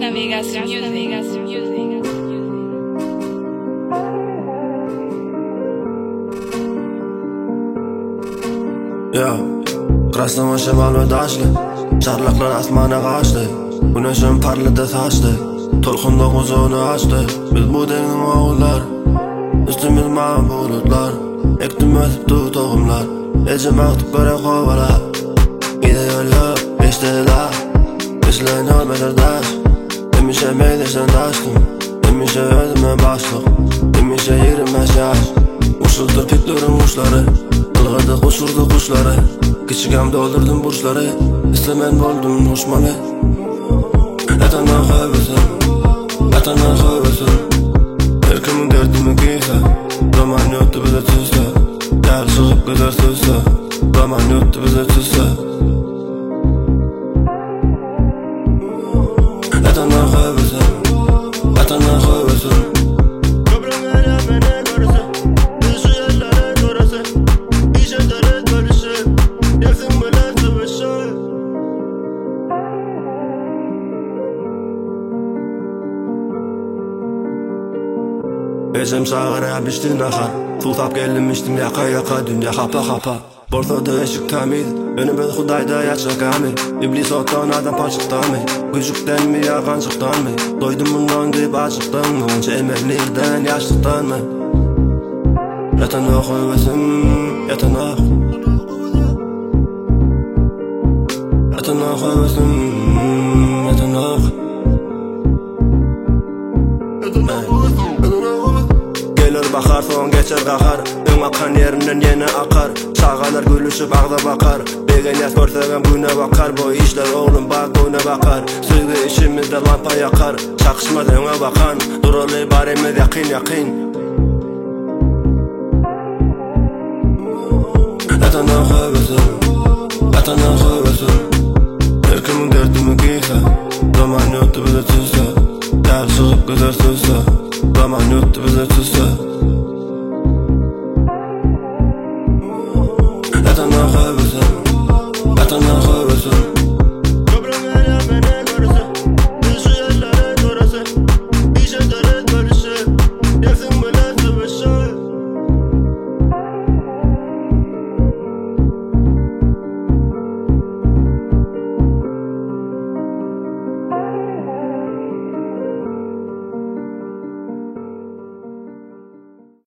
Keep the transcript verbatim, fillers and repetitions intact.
Navigación Music. Ya, Krasnoma şemal ve daşlı Çarlaklar asmana kaçtı Güneşin parladı taştı Tolkunda kuzunu açtı Biz bu dengin oğullar Üstümüz mavi bulutlar Ektim ötüptü tohumlar Ecim aktıp böyle kovala Gide yolu beşteler İşlerin olmadır daş Demişe meydesen daştım Demişe ödüme başlık Demişe yirmez yaş Uçuldur pitlerin kuşları Kılgadı kuşurdu kuşları Küçükem doldurdum burçları İstemen boldum hoşmalı Etandan kaybesin Etandan kaybesin Her kimin derdimi giyse Zaman yoktu bize tüzse Gel çıkıp gider tüzse Zaman yoktu bize tüzse Etandan kaybesin Etandan kaybesin Ecem sağıra biçtin akar Tultap gelmiştim yaka yaka dünya kapa kapa Bortoda eşik tamir Önümde Hudayda yaşa kamil İblis ottan adam paçıktan mı Gücükten mi yağancıktan mı Doydum bundan deyip açıktan mı Onca emeklilikten yaşlıktan mı Yatana koyvesim Yatana Yatana koyvesim Yatana Gelir bakar son geçer kakar Ön akan yerinden yine akar Sağalar gülüşüp ağda bakar Degen yaz görsegem güne bakar Bu işler oğlum bak oyuna bakar Sözü işimizde lampa yakar Çakışmaz öne bakan Duralı baremiz yakin yakin Etandan kaybesin Etandan kaybesin Her kimin derdimi giyse Zaman yoktu bize tüzse Gel çıkıp gider tüzse Zaman yoktu bize tüzse Etandan kaybesin Etandan kaybesin